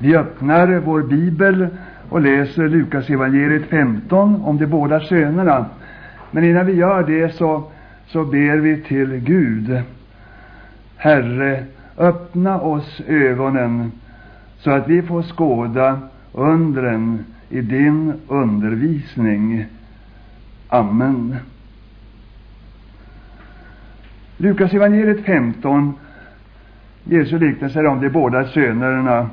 Vi öppnar vår bibel och läser Lukas evangeliet 15 om de båda sönerna. Men innan vi gör det så ber vi till Gud. Herre, öppna oss ögonen så att vi får skåda undren i din undervisning. Amen. Lukas evangeliet 15, Jesu liknelse om de båda sönerna.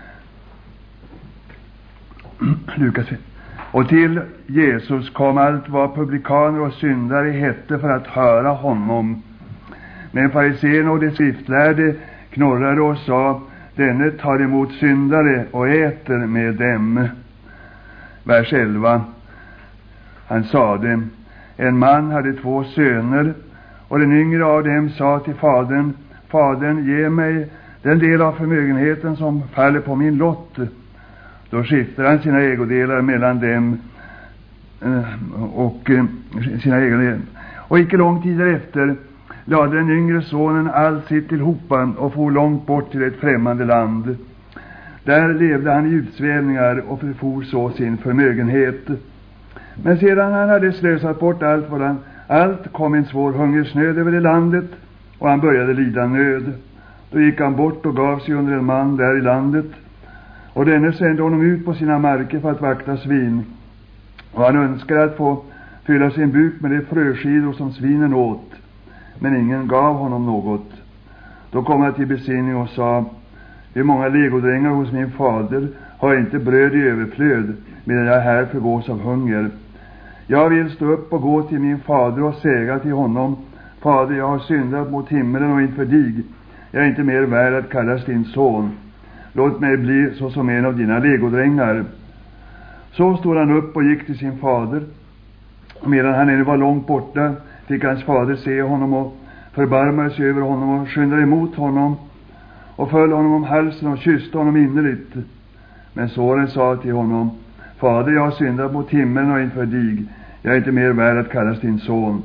Lukas. Och till Jesus kom allt vad publikaner och syndare hette för att höra honom. Men fariséerna och de skriftlärde knorrade och sa: denne tar emot syndare och äter med dem. Vers 11. Han sade: en man hade 2 söner, och den yngre av dem sa till fadern: fadern, ge mig den del av förmögenheten som faller på min lott. Då skiftade han sina ägodelar mellan dem och icke lång tid därefter lade den yngre sonen allt sitt tillhopa och for långt bort till ett främmande land. Där levde han i utsvävningar och förfor så sin förmögenhet. Men sedan han hade slösat bort allt kom en svår hungersnöd över det landet, och han började lida nöd. Då gick han bort och gav sig under en man där i landet, och denne sände honom ut på sina marker för att vakta svin. Och han önskade att få fylla sin buk med de fröskidor som svinen åt, men ingen gav honom något. Då kom han till besinning och sa: hur många legodrängar hos min fader har inte bröd i överflöd, medan jag här förgås av hunger. Jag vill stå upp och gå till min fader och säga till honom: fader, jag har syndat mot himmelen och inför dig. Jag är inte mer värd att kallas din son. Låt mig bli så som en av dina legodrängar. Så stod han upp och gick till sin fader. Medan han ännu var långt borta fick hans fader se honom och förbarmade sig över honom och skyndade emot honom och föll honom om halsen och kysste honom innerligt. Men sonen sa till honom: fader, jag har syndat mot himmelen och inför dig. Jag är inte mer värd att kallas din son.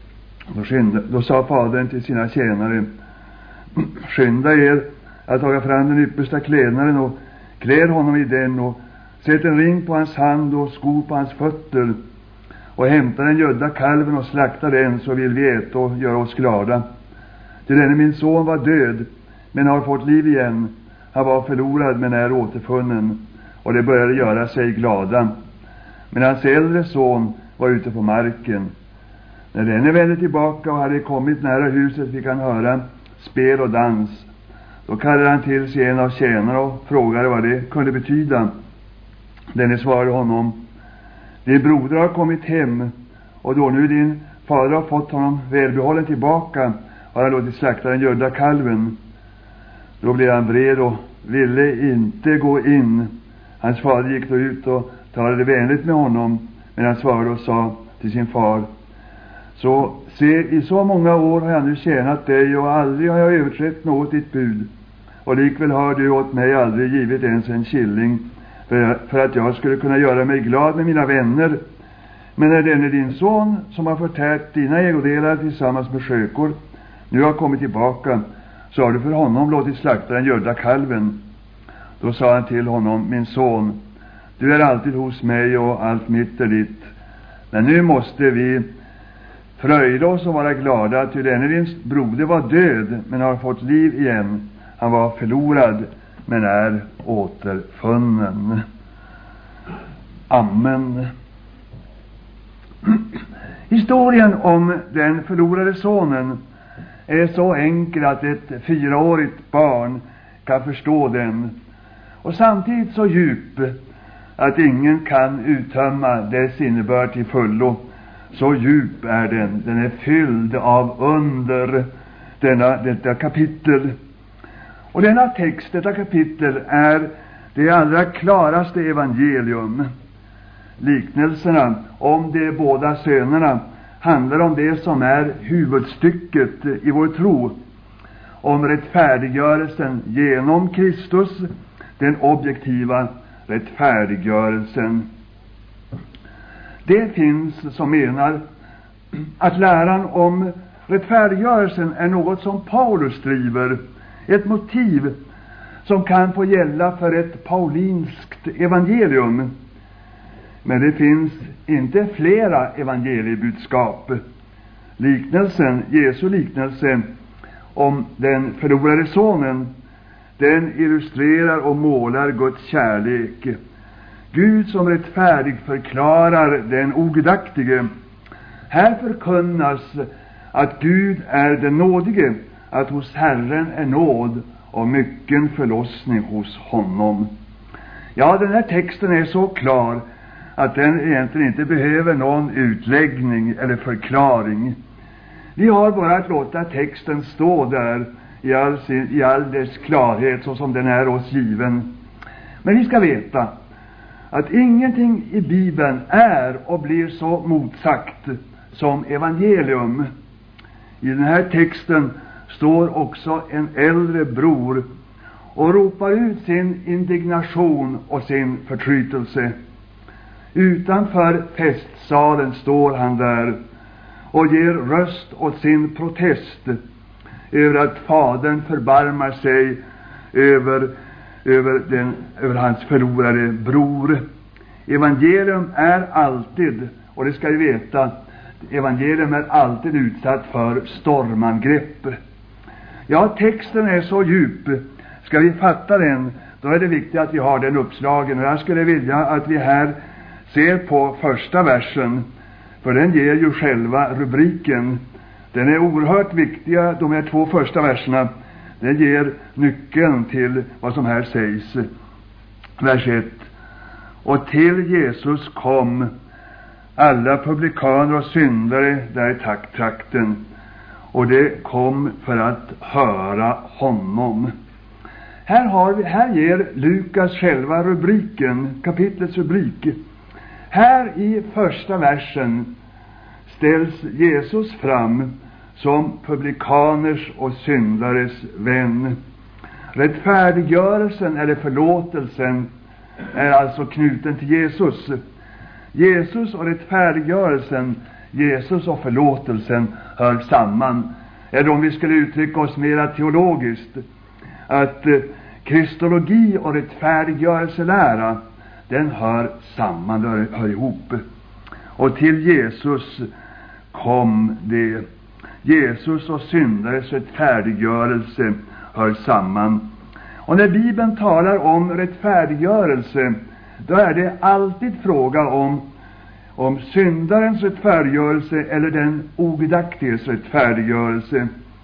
Då sa fadern till sina tjänare: skynda er att ta fram den yppersta klädnaden och kläd honom i den, och sätt en ring på hans hand och skor på hans fötter, och hämta den gödda kalven och slakta den, så vill vi äta och göra oss glada. Till denne min son var död, men har fått liv igen. Han var förlorad, men är återfunnen. Och det började göra sig glada. Men hans äldre son var ute på marken. När denne vände tillbaka och hade kommit nära huset fick han höra spel och dans. Då kallade han till sig en av tjänarna och frågade vad det kunde betyda. Denne svarade honom: din broder har kommit hem, och då nu din fader har fått honom välbehållen tillbaka, har han låtit slakta den gödda kalven. Då blev han vred och ville inte gå in. Hans fader gick då ut och talade vänligt med honom, men han svarade och sa till sin far: så se, i så många år har jag nu tjänat dig, och aldrig har jag överträtt något ditt bud. Och likväl har du åt mig aldrig givit ens en killing, för att jag skulle kunna göra mig glad med mina vänner. Men när denne din son, som har förtärt dina ägodelar tillsammans med skökor, nu har kommit tillbaka, så har du för honom låtit slakta den gödda kalven. Då sa han till honom: min son, du är alltid hos mig och allt mitt är ditt. Men nu måste vi fröjda oss och vara glada, ty denne din broder var död, men har fått liv igen. Han var förlorad, men är återfunnen. Amen. Historien om den förlorade sonen är så enkel att ett 4-årigt barn kan förstå den, och samtidigt så djup att ingen kan uttömma dess innebörd till fullo. Så djup är den. Den är fylld av under detta kapitel. Och denna text, detta kapitel, är det allra klaraste evangelium. Liknelserna om de båda sönerna handlar om det som är huvudstycket i vår tro, om rättfärdiggörelsen genom Kristus, den objektiva rättfärdiggörelsen. Det finns som menar att läran om rättfärdiggörelsen är något som Paulus driver, ett motiv som kan få gälla för ett paulinskt evangelium. Men det finns inte flera evangeliebudskap. Jesu liknelse om den förlorade sonen, den illustrerar och målar Guds kärlek. Gud som rättfärdig förklarar den ogudaktige. Här förkunnas att Gud är den nådige, att hos Herren är nåd och mycken förlossning hos honom. Ja, den här texten är så klar att den egentligen inte behöver någon utläggning eller förklaring. Vi har bara att låta texten stå där i all dess klarhet så som den är oss given. Men vi ska veta att ingenting i Bibeln är och blir så motsagt som evangelium. I den här texten står också en äldre bror och ropar ut sin indignation och sin förtrytelse. Utanför festsalen står han där och ger röst åt sin protest över att fadern förbarmar sig över hans förlorade bror. Evangelium är alltid, och det ska vi veta, evangelium är alltid utsatt för stormangrepp. Ja, texten är så djup. Ska vi fatta den, då är det viktigt att vi har den uppslagen. Och jag skulle vilja att vi här ser på första versen, för den ger ju själva rubriken. Den är oerhört viktiga, de här 2 första verserna. Den ger nyckeln till vad som här sägs. Vers 1. Och till Jesus kom alla publikaner och syndare där i trakten, och det kom för att höra honom. Här ger Lukas själva rubriken, kapitlets rubrik. Här i första versen ställs Jesus fram som publikaners och syndares vän. Rättfärdiggörelsen eller förlåtelsen är alltså knuten till Jesus. Jesus och rättfärdiggörelsen, Jesus och förlåtelsen hör samman. Eller om vi skulle uttrycka oss mera teologiskt, att kristologi och rättfärdiggörelselära, den hör samman, hör ihop. Och till Jesus kom det. Jesus och syndares rättfärdiggörelse hör samman. Och när Bibeln talar om rättfärdiggörelse, då är det alltid fråga om syndarens rättfärdiggörelse eller den ogudaktiges rättfärdiggörelse.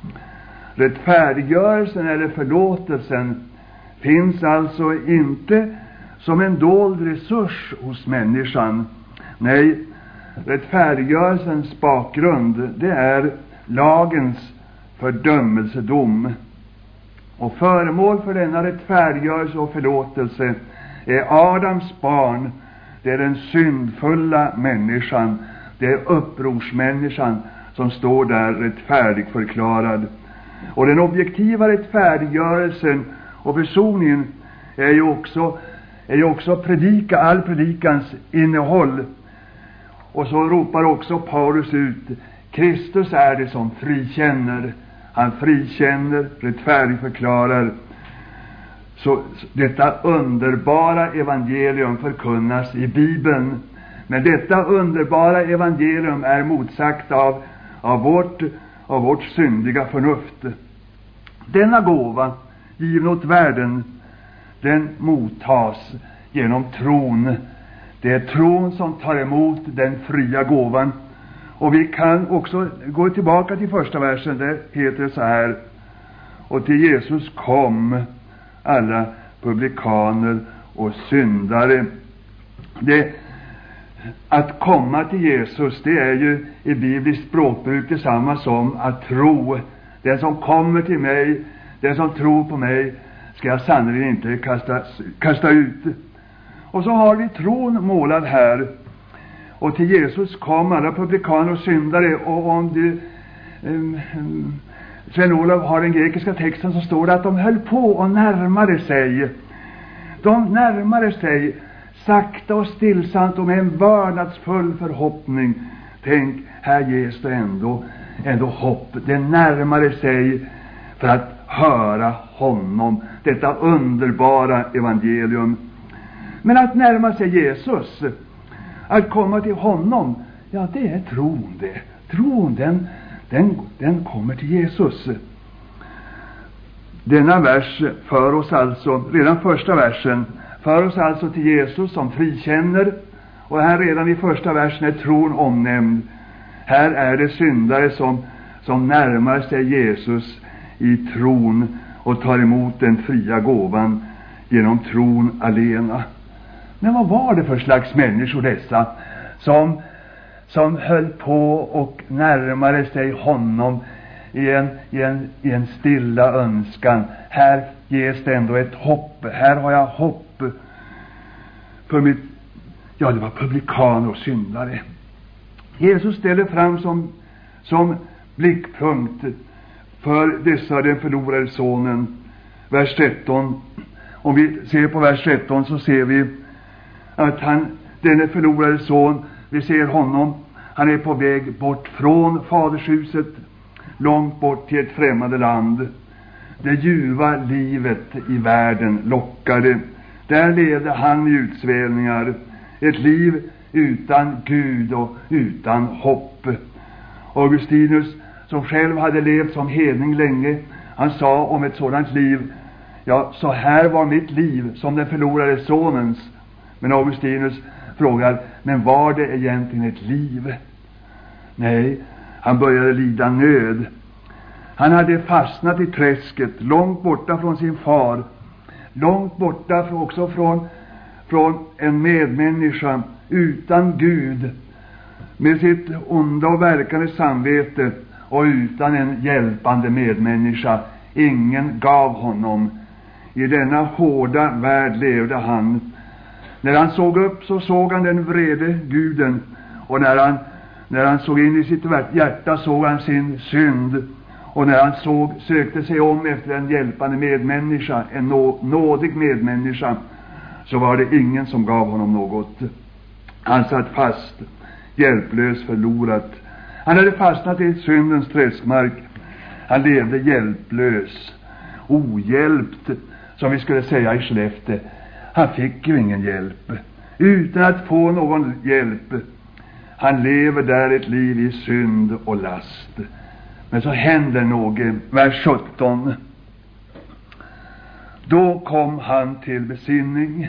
Rättfärdiggörelsen eller förlåtelsen finns alltså inte som en dold resurs hos människan. Nej, rättfärdiggörelsens bakgrund, det är lagens fördömelsedom. Och föremål för denna rättfärdiggörelse och förlåtelse är Adams barn. Det är den syndfulla människan. Det är upprorsmänniskan som står där rättfärdig förklarad. Och den objektiva rättfärdiggörelsen och försoningen är ju också all predikans innehåll. Och så ropar också Paulus ut: Kristus är det som frikänner. Han frikänner, rättfärdig förklarar. Så detta underbara evangelium förkunnas i Bibeln. Men detta underbara evangelium är motsagt av vårt syndiga förnuft. Denna gåva, given åt världen, den mottas genom tron. Det är tron som tar emot den fria gåvan. Och vi kan också gå tillbaka till första versen. Där heter det så här: och till Jesus kom alla publikaner och syndare. Att komma till Jesus, det är ju i bibliskt språkbruk detsamma som att tro. Den som kommer till mig, den som tror på mig, ska jag sannolikt inte kasta ut. Och så har vi tron målad här. Och till Jesus kom alla publikaner och syndare. Och om du Sven-Olof har den grekiska texten, så står det att de höll på och närmade sig. De närmade sig sakta och stillsamt och med en vördnadsfull förhoppning. Tänk, här ges det ändå hopp. Det närmade sig för att höra honom, detta underbara evangelium. Men att närma sig Jesus, att komma till honom, ja, det är tron det. Tron, den kommer till Jesus. Denna vers för oss alltså, redan första versen, för oss alltså till Jesus som frikänner. Och här redan i första versen är tron omnämnd. Här är det syndare som närmar sig Jesus i tron och tar emot den fria gåvan genom tron alena. Men vad var det för slags människor dessa som höll på och närmade sig honom i en stilla önskan? Här ges det ändå ett hopp. Här har jag hopp för mitt... Ja, det var publikaner och syndare. Jesus ställer fram som blickpunkt för dessa den förlorade sonen. Vers 13. Om vi ser på vers 13 så ser vi att den förlorade son, vi ser honom, han är på väg bort från fadershuset, långt bort till ett främmande land. Det ljuva livet i världen lockade. Där levde han i utsvävningar, ett liv utan Gud och utan hopp. Augustinus, som själv hade levt som hedning länge, han sa om ett sådant liv: ja, så här var mitt liv som den förlorade sonens. Men Augustinus frågar: men var det egentligen ett liv? Nej, han började lida nöd. Han hade fastnat i träsket, långt borta från sin far, långt borta också från en medmänniska, utan Gud, med sitt onda och verkande samvete, och utan en hjälpande medmänniska. Ingen gav honom. I denna hårda värld levde han. När han såg upp så såg han den vrede Guden, och när han såg in i sitt hjärta såg han sin synd. Och när han sökte sig om efter en hjälpande medmänniska, en nådig medmänniska, så var det ingen som gav honom något. Han satt fast, hjälplös, förlorat. Han hade fastnat i syndens träskmark. Han levde hjälplös, ohjälpt, som vi skulle säga i Skellefteå. Han fick ju ingen hjälp, utan att få någon hjälp. Han lever där ett liv i synd och last. Men så händer något. Vers 17. Då kom han till besinning.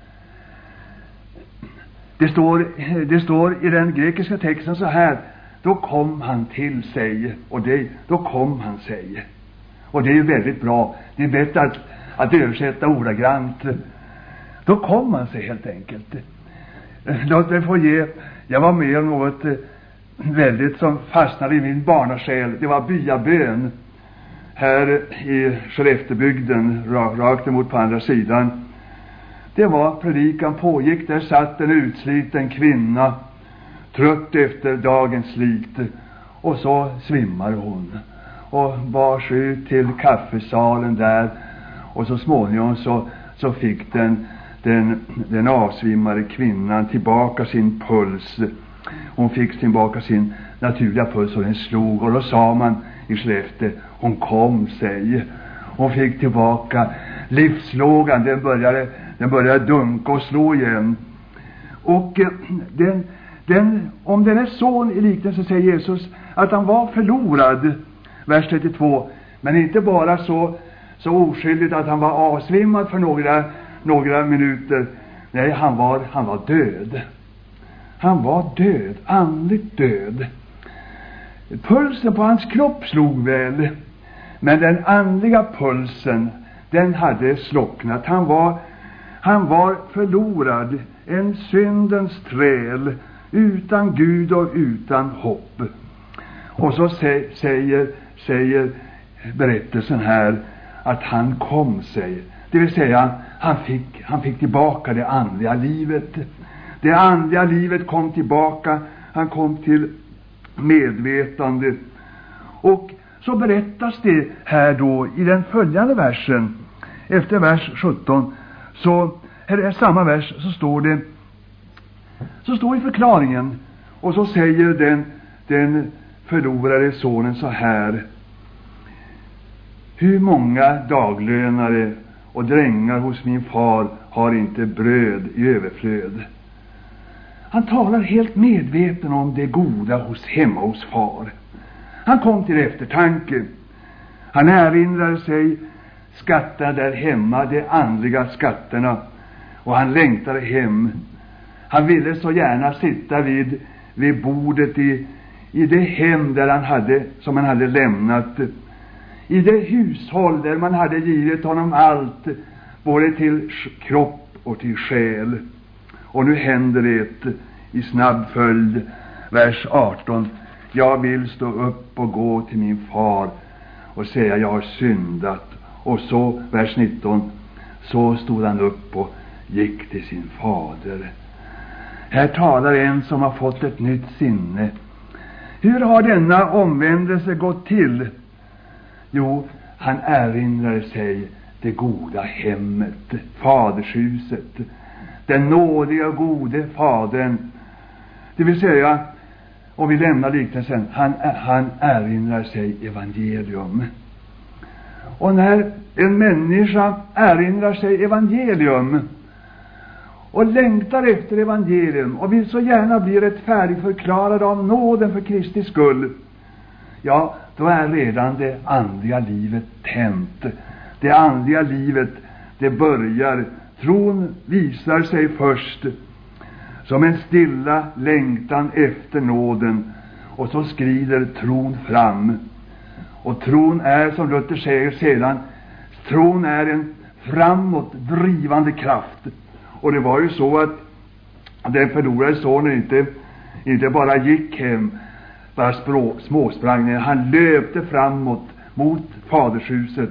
Det står i den grekiska texten så här: då kom han till sig. Och då kom han sig. Och det är ju väldigt bra. Det är bättre att översätta ordagrant. Då kom han sig helt enkelt. Låt mig få ge. Jag var med om något väldigt som fastnade i min barnasjäl. Det var byabön här i Skellefteåbygden, rakt emot på andra sidan. Det var predikan pågick. Där satt en utsliten kvinna, trött efter dagens slit, och så svimmar hon och bars ut till kaffesalen där. Och så småningom så fick den avsvimmade kvinnan tillbaka sin puls. Hon fick tillbaka sin naturliga puls, och den slog. Och då sa man i Skellefteå: hon kom sig. Hon fick tillbaka livslågan. Den började dunka och slå igen. Och om den är son i liknelse, säger Jesus att han var förlorad. Vers 32. Men inte bara så oskyldigt att han var avsvimmad för några minuter. Nej, han var död. Han var död, andligt död. Pulsen på hans kropp slog väl, men den andliga pulsen, den hade slocknat. Han var förlorad, en syndens träl, utan Gud och utan hopp. Och så säger berättelsen här att han kom sig. Det vill säga, han fick tillbaka det andliga livet. Det andliga livet kom tillbaka. Han kom till medvetande. Och så berättas det här då i den följande versen, efter vers 17. Så här är samma vers, så står i förklaringen, och så säger den förlorade sonen så här: Hur många daglönare och drängar hos min far har inte bröd i överflöd? Han talar helt medveten om det goda hemma hos far. Han kom till eftertanke. Han erinrar sig skatterna där hemma, de andliga skatterna, och han längtade hem. Han ville så gärna sitta vid bordet i det hem som han hade lämnat, i det hushåll där man hade givit honom allt, både till kropp och till själ. Och nu händer det i snabb följd, vers 18: jag vill stå upp och gå till min far och säga jag har syndat. Och så vers 19: så stod han upp och gick till sin fader. Här talar en som har fått ett nytt sinne. Hur har denna omvändelse gått till? Jo, han erinrar sig det goda hemmet, fadershuset, den nådiga och gode fadern. Det vill säga, och vi lämnar liknelsen, han erinrar sig evangelium. Och när en människa erinrar sig evangelium och längtar efter evangelium och vill så gärna bli rättfärdigförklarad av nåden för Kristi skull, ja, då är redan det andliga livet tänt. Det andliga livet, det börjar. Tron visar sig först som en stilla längtan efter nåden, och så skrider tron fram. Och tron är, som Luther säger sedan, tron är en framåt drivande kraft. Och det var ju så att den förlorade sonen inte bara gick hem, bara småsprang. Han löpte framåt mot fadershuset.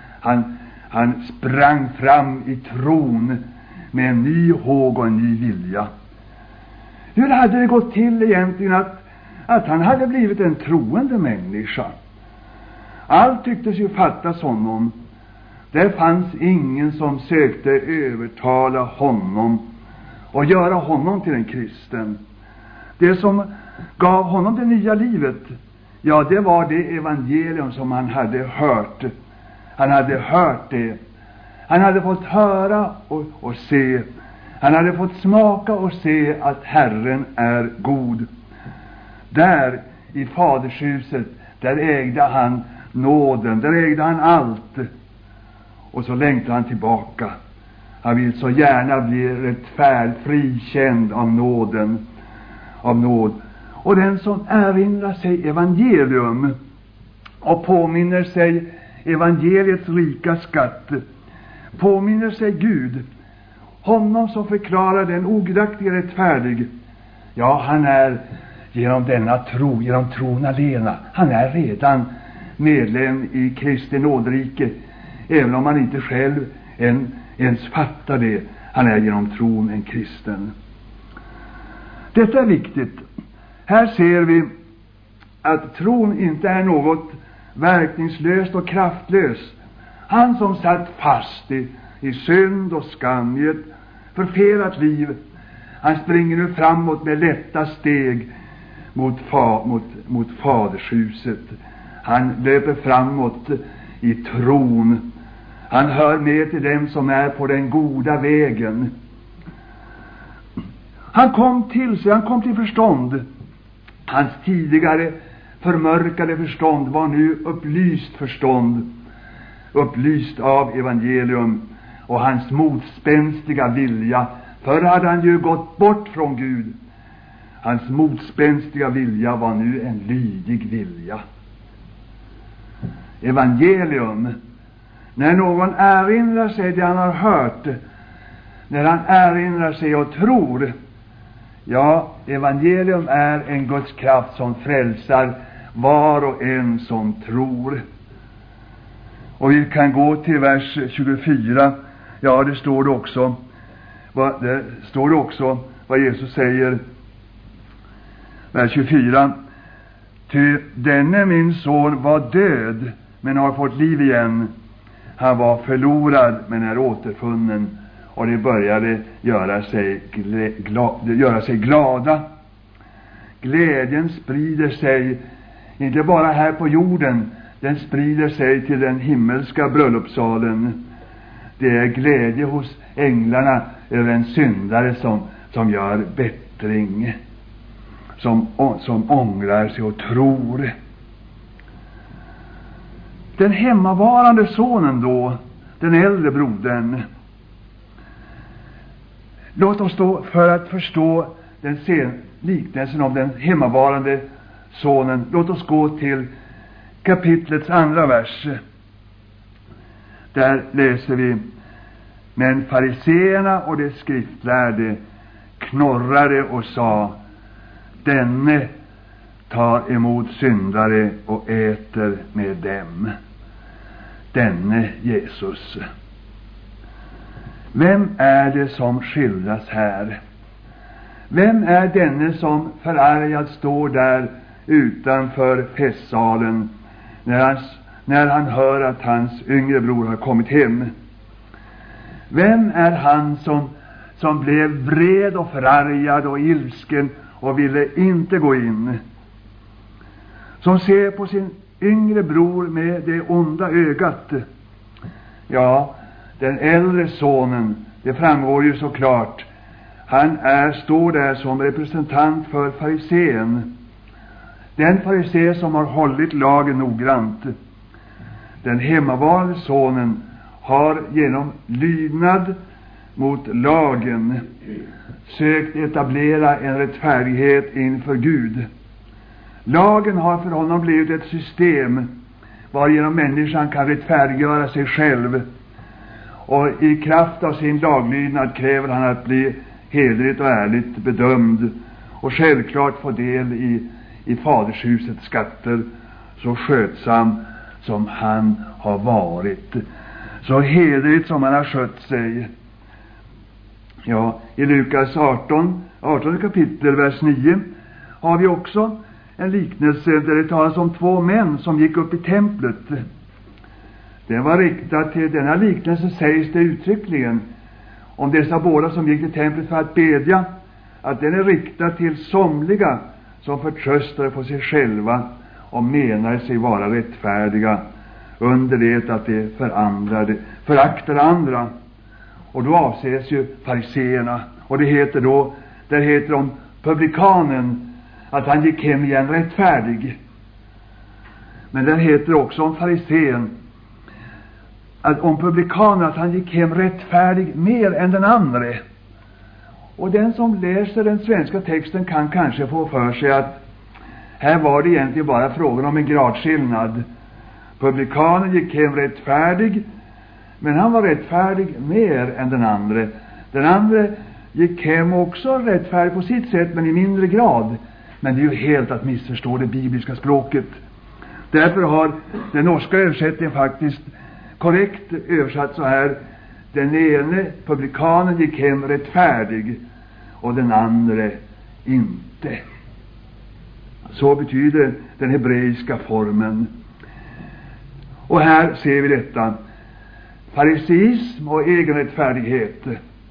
Han sprang fram i tron med en ny håg och en ny vilja. Hur hade det gått till egentligen att han hade blivit en troende människa? Allt tycktes ju fattas honom. Det fanns ingen som sökte övertala honom och göra honom till en kristen. Det som gav honom det nya livet, ja, det var det evangelium som han hade hört. Han hade hört det. Han hade fått höra och se. Han hade fått smaka och se att Herren är god. Där i fadershuset, där ägde han nåden, där ägde han allt. Och så längtar han tillbaka. Han vill så gärna bli rättfärdig, frikänd av nåden, av nåd. Och den som erinrar sig evangelium och påminner sig evangeliets rika skatt, påminner sig Gud, honom som förklarar den ogudaktige rättfärdig, ja, han är genom denna tro, genom tron alena, han är redan medlem i Kristi nådrike, även om han inte själv ens fattar det. Han är genom tron en kristen. Detta är viktigt. Här ser vi att tron inte är något verkningslöst och kraftlöst. Han som satt fast i synd och skam, i ett förfelat liv, han springer nu framåt med lätta steg mot fadershuset. Han löper framåt i tron. Han hör med till dem som är på den goda vägen. Han kom till förstånd. Hans tidigare förmörkade förstånd var nu upplyst förstånd, upplyst av evangelium. Och hans motspänstiga vilja, förr hade han ju gått bort från Gud, hans motspänstiga vilja var nu en lydig vilja. Evangelium, när någon erinrar sig det han har hört, när han erinrar sig och tror, ja, evangelium är en Guds kraft som frälsar var och en som tror. Och vi kan gå till vers 24. Ja, det står det också vad Jesus säger. Vers 24. Ty denne min son var död, men har fått liv igen. Han var förlorad, men är återfunnen. Och det började göra sig glada. Glädjen sprider sig inte bara här på jorden. den sprider sig till den himmelska bröllopssalen. Det är glädje hos änglarna över en syndare som gör bättring, som ångrar sig och tror. Den hemmavarande sonen då, den äldre brodern. Låt oss då, för att förstå liknelsen om den hemmavarande sonen, låt oss gå till kapitlets 2 vers. Där läser vi: Men fariseerna och de skriftlärde knorrade och sa: Denne tar emot syndare och äter med dem. Denne Jesus. Vem är det som skildras här? Vem är denne som förargad står där utanför festsalen när han hör att hans yngre bror har kommit hem? Vem är han som blev vred och förargad och ilsken och ville inte gå in? Som ser på sin yngre bror med det onda ögat. Ja, den äldre sonen, det framgår ju så klart. Han står där som representant för farisén. Den farisé som har hållit lagen noggrant. Den hemmavarande sonen har genom lydnad mot lagen sökt etablera en rättfärdighet inför Gud. Lagen har för honom blivit ett system varigenom människan kan rättfärdiggöra sig själv, och i kraft av sin laglydnad kräver han att bli hederligt och ärligt bedömd och självklart få del i fadershusets skatter, så skötsam som han har varit, så hederligt som han har skött sig. Ja, i Lukas 18 kapitel vers 9 har vi också en liknelse där det talas om 2 män som gick upp i templet. Den var riktad till denna liknelse, sägs det uttryckligen om dessa båda som gick till templet för att bedja, att den är riktad till somliga som förtröstar på sig själva och menar sig vara rättfärdiga, under det att de föraktar andra. Och då avses ju fariseerna, och det heter om publikanen att han gick hem igen rättfärdig. Men det heter också om farisén om publikanen att han gick hem rättfärdig mer än den andra. Och den som läser den svenska texten kan kanske få för sig att här var det egentligen bara frågan om en gradskillnad. Publikanen gick hem rättfärdig, men han var rättfärdig mer än den andra. Den andra gick hem också rättfärdig på sitt sätt, men i mindre grad. Men det är ju helt att missförstå det bibliska språket. Därför har den norska översättningen faktiskt korrekt översatt så här: den ene publikanen gick hem rättfärdig och den andra inte. Så betyder den hebreiska formen. Och här ser vi detta. Fariseism och egenrättfärdighet,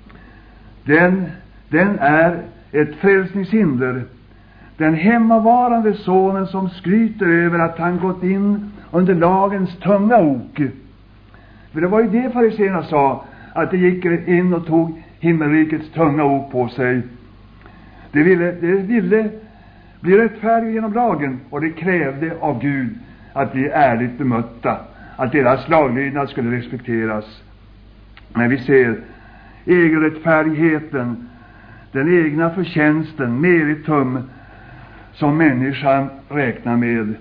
den är ett frälsningshinder. Den hemmavarande sonen som skryter över att han gått in under lagens tunga ok. För det var ju det fariséerna sa, att de gick in och tog himmelrikets tunga ok på sig. De ville bli rättfärdiga genom lagen, och det krävde av Gud att bli ärligt bemötta, att deras laglydnad skulle respekteras. Men vi ser egenrättfärdigheten, den egna förtjänsten, meritum, som människan räknar med,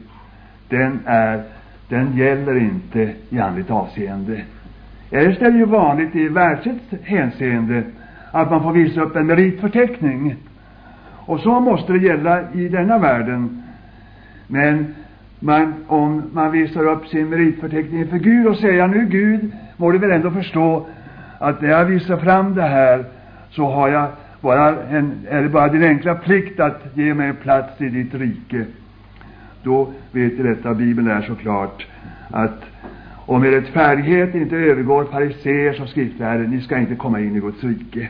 den gäller inte i andligt avseende. Eller är det ju vanligt i världsligt hänseende att man får visa upp en meritförteckning, och så måste det gälla i denna världen. Men om man visar upp sin meritförteckning för Gud och säger: nu Gud, må du väl ändå förstå att när jag visar fram det här, så har jag är det bara din enkla plikt att ge mig plats i ditt rike. Då vet du detta, Bibeln är så klart, att om er rättfärdighet inte övergår fariseer som skriftlärare, ni ska inte komma in i Guds rike.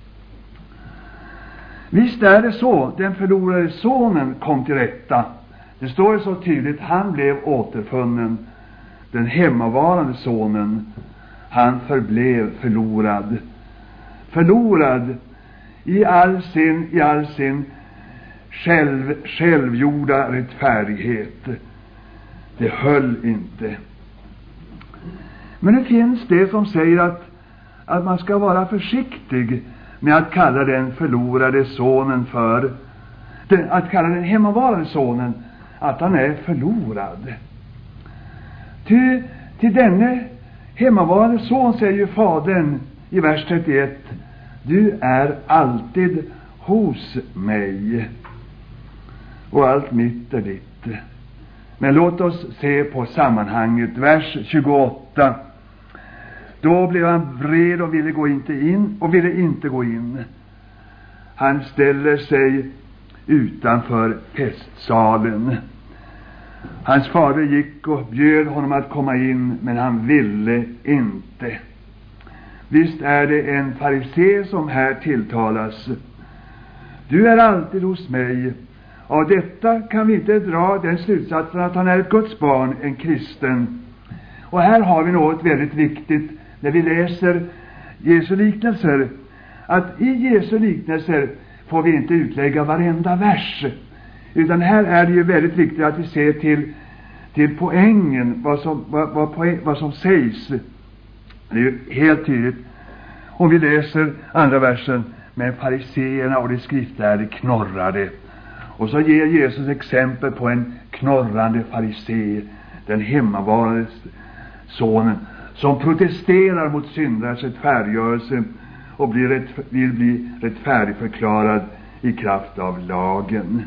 Visst är det så, den förlorade sonen kom till rätta. Det står så tydligt, han blev återfunnen. Den hemmavarande sonen, han förblev förlorad. Förlorad i all sin självgjorda rättfärdighet. Det höll inte. Men det finns det som säger att man ska vara försiktig med att kalla den förlorade sonen att kalla den hemmavarande sonen att han är förlorad. Till denne hemmavarande son säger ju fadern i vers 31: du är alltid hos mig och allt mitt är ditt. Men låt oss se på sammanhanget. Vers 28. Då blev han vred och ville inte gå in. Han ställer sig utanför festsalen. Hans fader gick och bjöd honom att komma in, men han ville inte. Visst är det en farisé som här tilltalas. Du är alltid hos mig. Av detta kan vi inte dra den slutsatsen att han är ett Guds barn, en kristen. Och här har vi något väldigt viktigt när vi läser Jesu liknelser. Att i Jesu liknelser får vi inte utlägga varenda vers. Utan här är det ju väldigt viktigt att vi ser till poängen, vad som sägs. Det är ju helt tydligt. Om vi läser andra versen: men fariseerna och de skriftlärde knorrade. Och så ger Jesus exempel på en knorrande farisé, den hemmavarande sonen, som protesterar mot syndares rättfärdiggörelse och vill bli rättfärdigförklarad i kraft av lagen.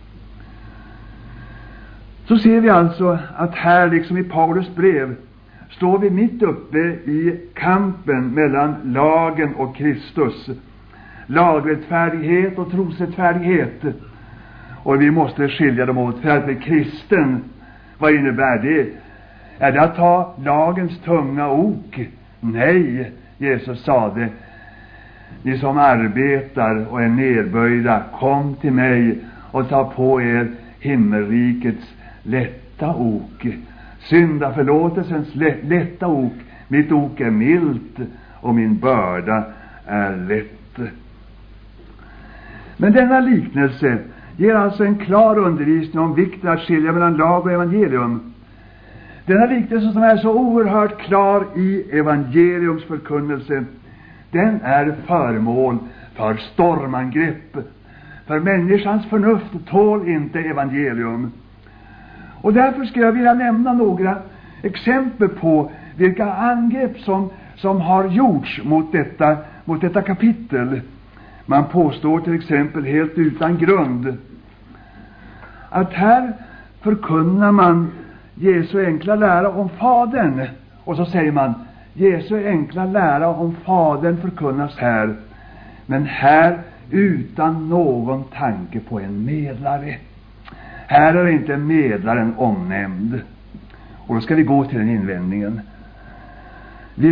Så ser vi alltså att här, liksom i Paulus brev, står vi mitt uppe i kampen mellan lagen och Kristus. Lagrättfärdighet och trosrättfärdighet. Och vi måste skilja dem åt. För att bli kristen, vad innebär det? Är det att ta lagens tunga ok? Nej, Jesus sade: ni som arbetar och är nedböjda, kom till mig och ta på er himmelrikets lätta ok. Syndaförlåtelsens lätta ok. Mitt ok är milt och min börda är lätt. Men denna liknelse ger alltså en klar undervisning om vikten att skilja mellan lag och evangelium. Denna liknelse, som är så oerhört klar i evangeliums förkunnelse, den är föremål för stormangrepp. För människans förnuft tål inte evangelium. Och därför ska jag vilja nämna några exempel på vilka angrepp som har gjorts mot detta kapitel. Man påstår till exempel helt utan grund att här förkunnar man Jesu enkla lära om Fadern. Och så säger man: Jesu enkla lära om Fadern förkunnas här, men här utan någon tanke på en medlare. Här är inte medlaren omnämnd. Och då ska vi gå till den invändningen. Vi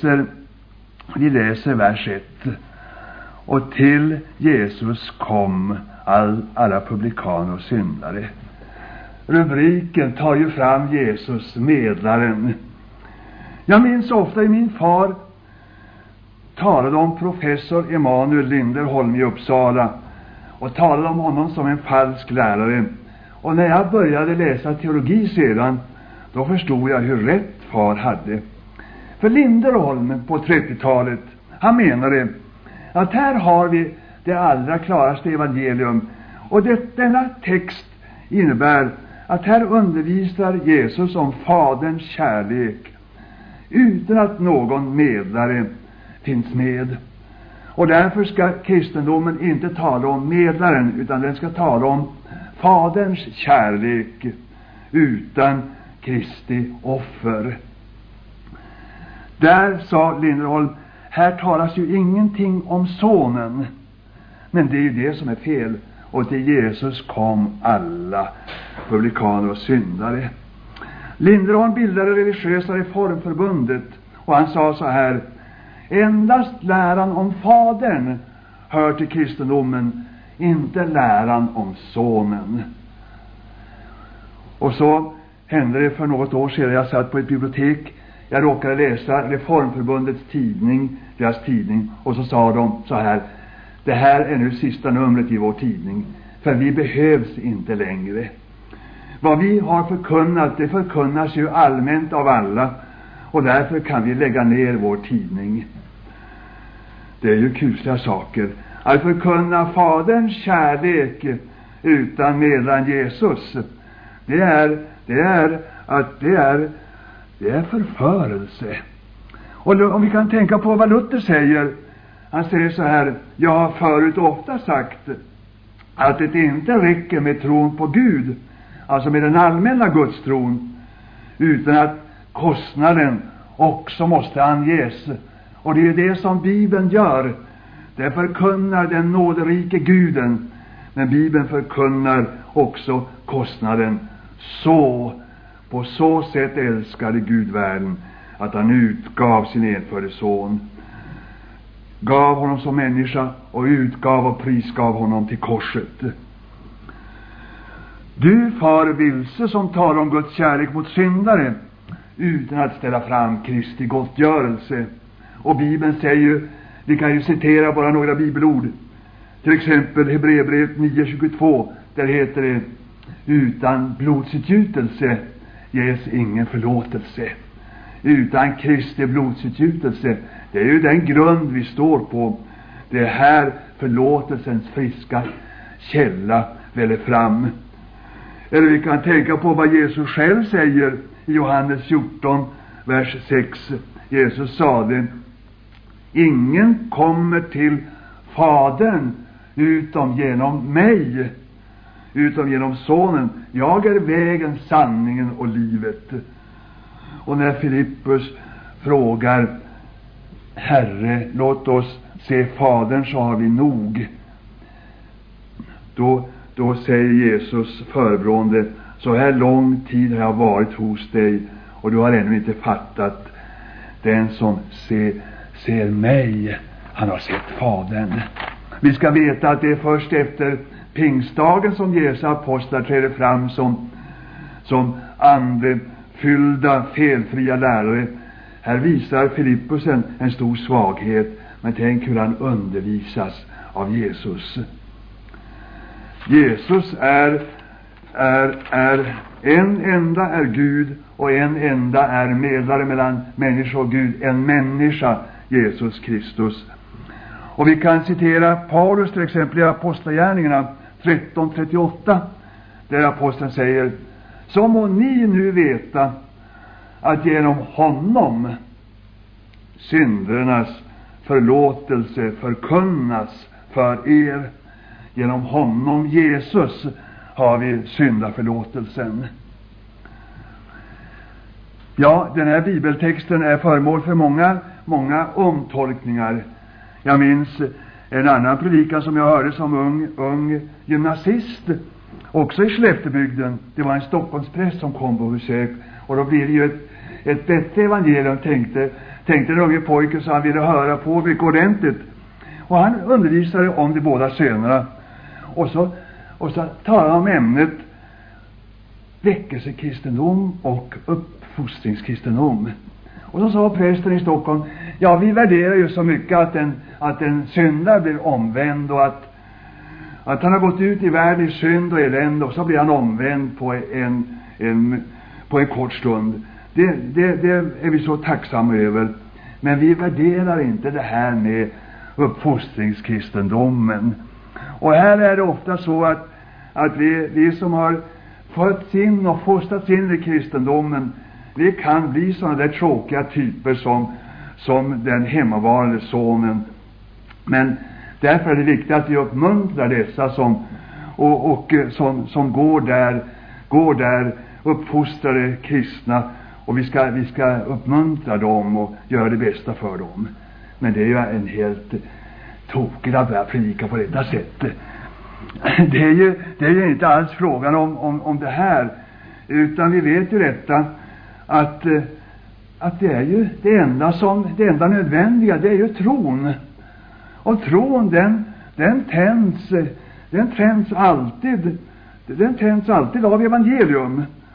läser vers 1. Och till Jesus kom alla publikaner och syndare. Rubriken tar ju fram Jesus, medlaren. Jag minns ofta i min far talade om professor Emanuel Linderholm i Uppsala och talade om honom som en falsk lärare. Och när jag började läsa teologi sedan, då förstod jag hur rätt far hade. För Linderholm på 30-talet, han menade att här har vi det allra klaraste evangelium. Och denna text innebär att här undervisar Jesus om Faderns kärlek utan att någon medlare finns med. Och därför ska kristendomen inte tala om medlaren, utan den ska tala om Faderns kärlek utan Kristi offer. Där, sa Linderholm, här talas ju ingenting om sonen. Men det är ju det som är fel. Och till Jesus kom alla publikaner och syndare. Linderholm bildade religiösa reformförbundet, och han sa så här: endast läran om Fadern hör till kristendomen, inte läran om sonen. Och så hände det för något år sedan. Jag satt på ett bibliotek. Jag råkade läsa Reformförbundets tidning, deras tidning. Och så sa de så här: det här är nu sista numret i vår tidning. För vi behövs inte längre. Vad vi har förkunnat, det förkunnas ju allmänt av alla. Och därför kan vi lägga ner vår tidning. Det är ju kusliga saker. Att förkunna Faderns kärlek utan medlan Jesus, det är förförelse. Och om vi kan tänka på vad Luther säger. Han säger så här: jag har förut ofta sagt att det inte räcker med tron på Gud, alltså med den allmänna gudstron, utan att kostnaden också måste anges. Och det är det som Bibeln gör. Det förkunnar den nåderike Guden, men Bibeln förkunnar också kostnaden. På så sätt älskade Gud världen att han utgav sin enfödde son, gav honom som människa och utgav och prisgav honom till korset. Du far vilse som talar om Guds kärlek mot syndare utan att ställa fram Kristi gottgörelse. Och Bibeln säger, vi kan ju citera bara några bibelord. Till exempel Hebreerbrevet 9:22, där heter det: utan blodsutgjutelse ges ingen förlåtelse. Utan Kristi blodsutgjutelse, det är ju den grund vi står på. Det är här förlåtelsens friska källa väller fram. Eller vi kan tänka på vad Jesus själv säger i Johannes 14, vers 6. Jesus sade: ingen kommer till Fadern utom genom mig, utom genom sonen. Jag är vägen, sanningen och livet. Och när Filippus frågar: Herre, låt oss se Fadern, så har vi nog. Då säger Jesus förebrående: så här lång tid har jag varit hos dig och du har ännu inte fattat. Den som ser mig, han har sett Fadern. Vi ska veta att det är först efter pingstdagen som Jesu apostlar träder fram som andefyllda, felfria lärare. Här visar Filippus en stor svaghet, men tänk hur han undervisas av Jesus. Jesus är en enda är Gud och en enda är medlare mellan människa och Gud, en människa, Jesus Kristus. Och vi kan citera Paulus till exempel i Apostlagärningarna 13:38, där aposteln säger: så må ni nu veta att genom honom syndernas förlåtelse förkunnas för er. Genom honom, Jesus, har vi syndaförlåtelsen. Ja, den här bibeltexten är föremål för många omtolkningar. Jag minns en annan predikan som jag hörde som ung gymnasist, också i Skellefteåbygden. Det var en Stockholmspräst som kom på besök, och då blir det ju ett bättre evangelium, tänkte den unge pojken, så han ville höra på mycket ordentligt. Och han undervisade om de båda sönerna. Och så talade han om ämnet väckelsekristendom och uppfostringskristendom. Och så sa prästen i Stockholm: ja, vi värderar ju så mycket att en syndare blir omvänd, och att han har gått ut i världen i synd och elände, och så blir han omvänd på en kort stund. Det är vi så tacksamma över. Men vi värderar inte det här med uppfostringskristendomen. Och här är det ofta så att vi som har fötts in och fostrats in i kristendomen, vi kan bli sådana där tråkiga typer som den hemmavarande sonen. Men därför är det viktigt att vi uppmuntrar dessa som går där uppfostrade kristna, och vi ska uppmuntra dem och göra det bästa för dem. Men det är ju en helt tokigt att börja predika på detta sätt. Det är ju inte alls frågan om det här, utan vi vet ju detta att det är ju det enda nödvändiga, det är ju tron. Och tron den tänds alltid av evangelium.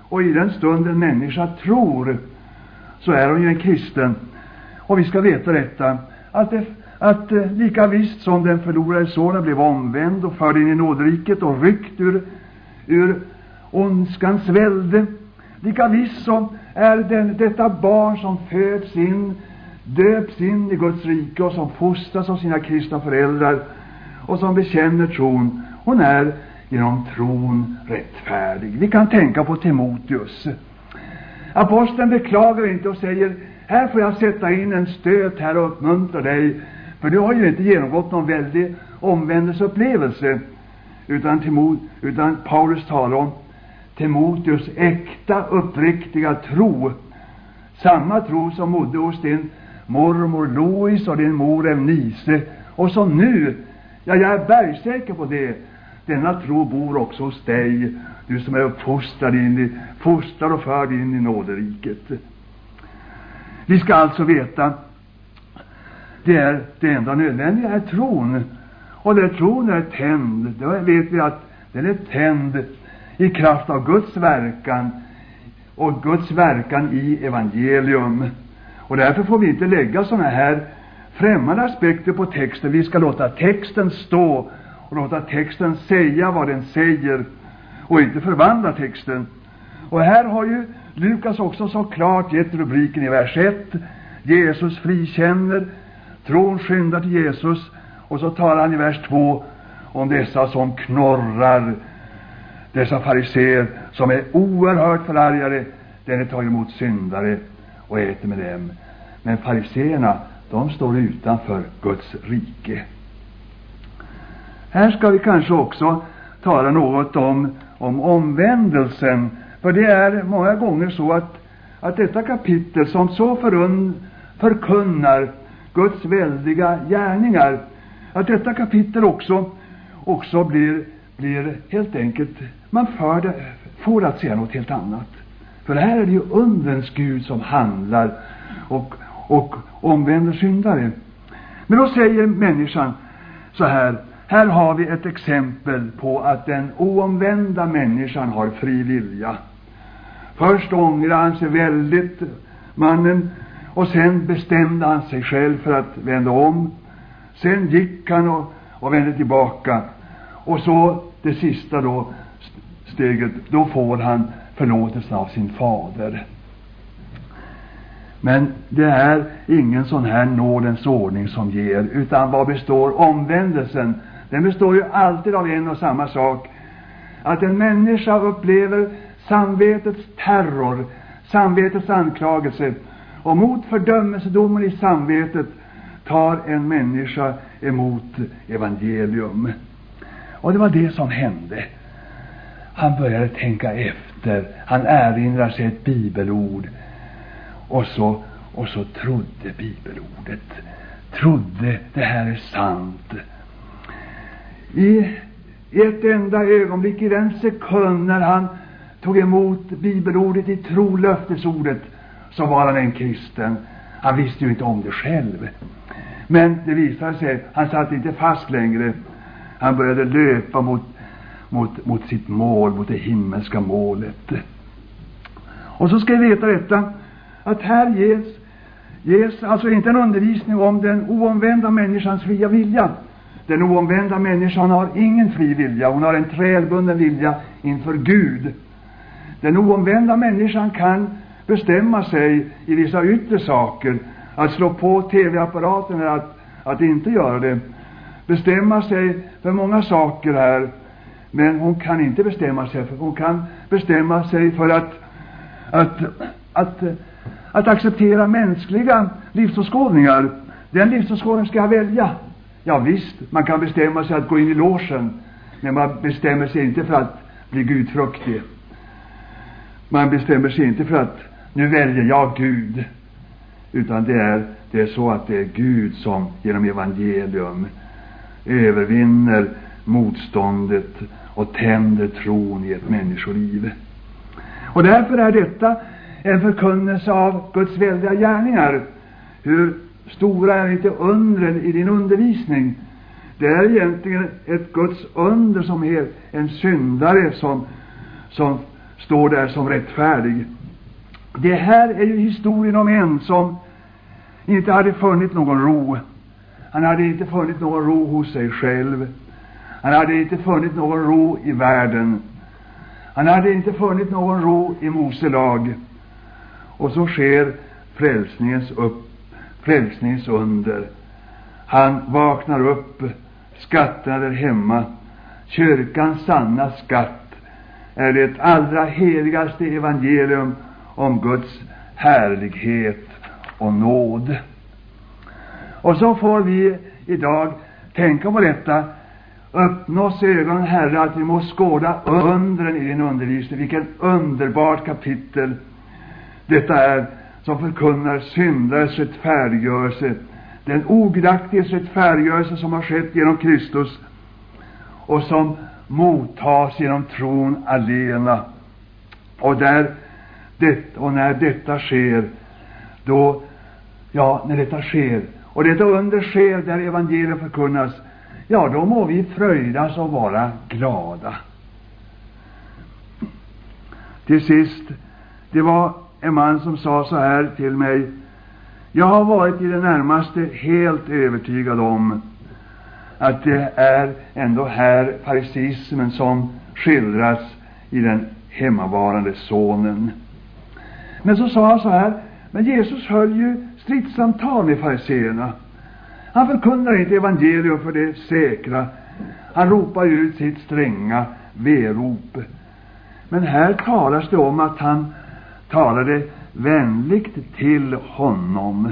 Och i den stund en människa tror, så är hon ju en kristen. Och vi ska veta detta, att lika visst som den förlorade sonen blev omvänd och förd in i nåderiket och ryckt ur ondskans välde, lika visst som är detta barn som föds in, döps in i Guds rike och som fostras av sina kristna föräldrar och som bekänner tron, hon är genom tron rättfärdig. Vi kan tänka på Timoteus. Aposteln beklagar inte och säger: här får jag sätta in en stöt här och uppmuntra dig, för du har ju inte genomgått någon väldig omvändelseupplevelse. Utan Paulus talar om Timoteus äkta, uppriktiga tro. Samma tro som bodde hos din mormor Lois och din mor Eunice, och som nu, jag är bergsäker på det, denna tro bor också hos dig, du som är fostrad och förd in i nåderiket. Vi ska alltså veta, det enda nödvändiga är tron. Och när tron är tänd, då vet vi att den är tänd i kraft av Guds verkan, och Guds verkan i evangelium. Och därför får vi inte lägga såna här främmande aspekter på texten. Vi ska låta texten stå och låta texten säga vad den säger, och inte förvandla texten. Och här har ju Lukas också så klart gett rubriken i vers 1: Jesus frikänner, tron skyndar till Jesus. Och så talar han i vers 2 om dessa som knorrar, dessa fariseer som är oerhört förargade, den tar emot syndare och äter med dem. Men fariseerna, de står utanför Guds rike. Här ska vi kanske också tala något om omvändelsen. För det är många gånger så att detta kapitel som så förkunnar Guds väldiga gärningar, att detta kapitel också blir helt enkelt, man får att säga något helt annat. För här är det ju undrens Gud som handlar och omvänder syndare. Men då säger människan så här har vi ett exempel på att den oomvända människan har fri vilja. Först ångrade han sig väldigt, mannen, och sen bestämde han sig själv för att vända om. Sen gick han och vände tillbaka. Och så det sista steget, då får han förlåtelsen av sin fader. Men det är ingen sån här nådens ordning som ger, utan vad består omvändelsen? Den består ju alltid av en och samma sak. Att en människa upplever samvetets terror, samvetets anklagelse, och mot fördömelsedomen i samvetet tar en människa emot evangelium. Och det var det som hände. Han började tänka efter. Han erinrar sig ett bibelord. Och så trodde bibelordet. Trodde det här är sant. I ett enda ögonblick, i den sekund när han tog emot bibelordet i tro, löftesordet, så var han en kristen. Han visste ju inte om det själv. Men det visade sig, han satt inte fast längre. Han började löpa mot sitt mål, mot det himmelska målet. Och så ska vi veta detta, att här ges alltså inte en undervisning om den oomvända människans fria vilja. Den oomvända människan har ingen fri vilja. Hon har en trälbunden vilja inför Gud. Den oomvända människan kan bestämma sig i vissa yttre saker, att slå på tv-apparaten eller att inte göra det. Bestämma sig för många saker här. Men hon kan inte bestämma sig för, hon kan bestämma sig för att acceptera mänskliga livsåskådningar. Den livsåskådning ska jag välja. Ja visst, man kan bestämma sig att gå in i logen, men man bestämmer sig inte för att bli gudfruktig. Man bestämmer sig inte för att nu väljer jag Gud, utan det är så att det är Gud som genom evangelium övervinner motståndet och tänder tron i ett människoliv. Och därför är detta en förkunnelse av Guds väldiga gärningar. Hur stora är inte undren i din undervisning? Det är egentligen ett Guds under som är en syndare står där som rättfärdig. Det här är ju historien om en som inte hade funnit någon ro. Han hade inte funnit någon ro hos sig själv. Han hade inte funnit någon ro i världen. Han hade inte funnit någon ro i Mose lag. Och så sker frälsningens under. Han vaknar upp, skatterna där hemma. Kyrkans sanna skatt är det allra heligaste evangelium om Guds härlighet och nåd. Och så får vi idag tänka på detta. Öppna oss ögonen, Herre, att vi måste skåda undren i din undervisning. Vilken underbart kapitel detta är, som förkunnar syndares rättfärdiggörelse, den ogudaktiges rättfärdiggörelse som har skett genom Kristus och som mottas genom tron alena. Och när detta sker, när detta sker och detta under sker där evangeliet förkunnas, då må vi fröjdas och vara glada. Till sist, det var en man som sa så här till mig: jag har varit i det närmaste helt övertygad om att det är ändå här farisismen som skildras i den hemmavarande sonen. Men så sa han så här: men Jesus höll ju stridssamtal med fariseerna. Han förkunnar inte evangelium för det säkra. Han ropar ut sitt stränga verop. Men här talas det om att han talade vänligt till honom.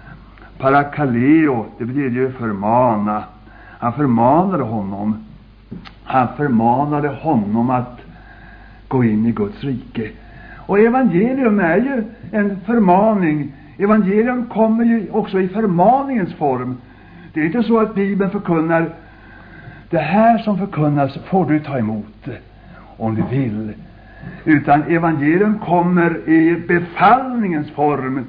Parakaleo, det betyder ju förmana. Han förmanade honom. Han förmanade honom att gå in i Guds rike. Och evangelium är ju en förmaning. Evangelium kommer ju också i förmaningens form. Det är inte så att Bibeln förkunnar: det här som förkunnas får du ta emot om du vill. Utan evangelium kommer i befallningens form.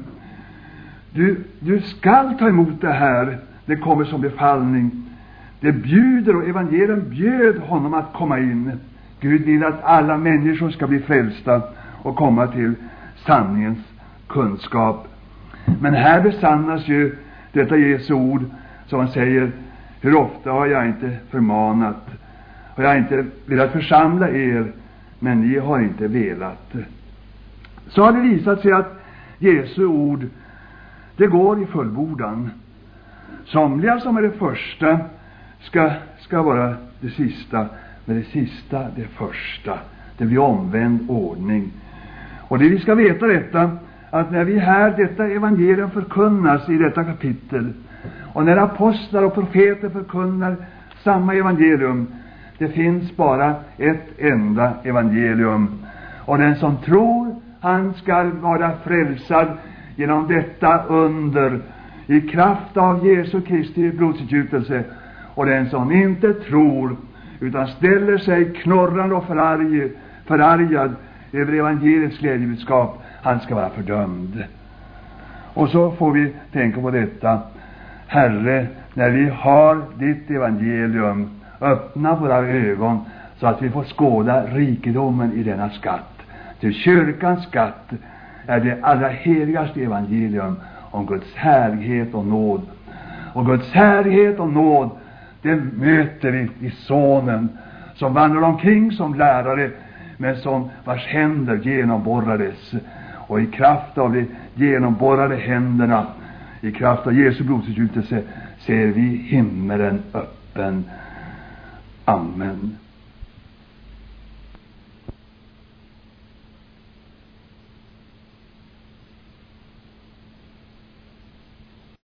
Du skall ta emot det här. Det kommer som befallning. Det bjuder, och evangelium bjöd honom att komma in. Gud vill att alla människor ska bli frälsta och komma till sanningens kunskap. Men här besannas ju detta Jesu ord som han säger: hur ofta har jag inte förmanat, och jag har inte velat församla er, men ni har inte velat. Så har det visat sig att Jesu ord, det går i fullbordan. Somliga som är det första ska vara det sista, men det sista det första. Det blir omvänd ordning. Och det vi ska veta detta, att när vi här detta evangelium förkunnas i detta kapitel, och när apostlar och profeter förkunnar samma evangelium, det finns bara ett enda evangelium. Och den som tror, han ska vara frälsad genom detta under, i kraft av Jesu Kristi blodsutgjutelse. Och den som inte tror, utan ställer sig knorrande och förargad över evangeliets glädjebudskap, han ska vara fördömd. Och så får vi tänka på detta: Herre, när vi har ditt evangelium, öppna våra ögon så att vi får skåda rikedomen i denna skatt. Till kyrkans skatt är det allra heligaste evangelium om Guds härlighet och nåd. Och Guds härlighet och nåd, det möter vi i sonen som vandrar omkring som lärare, men som vars händer genomborrades. Och i kraft av de genomborrade händerna, i kraft av Jesu blodsutgjutelse, ser vi himmelen öppen. Amen.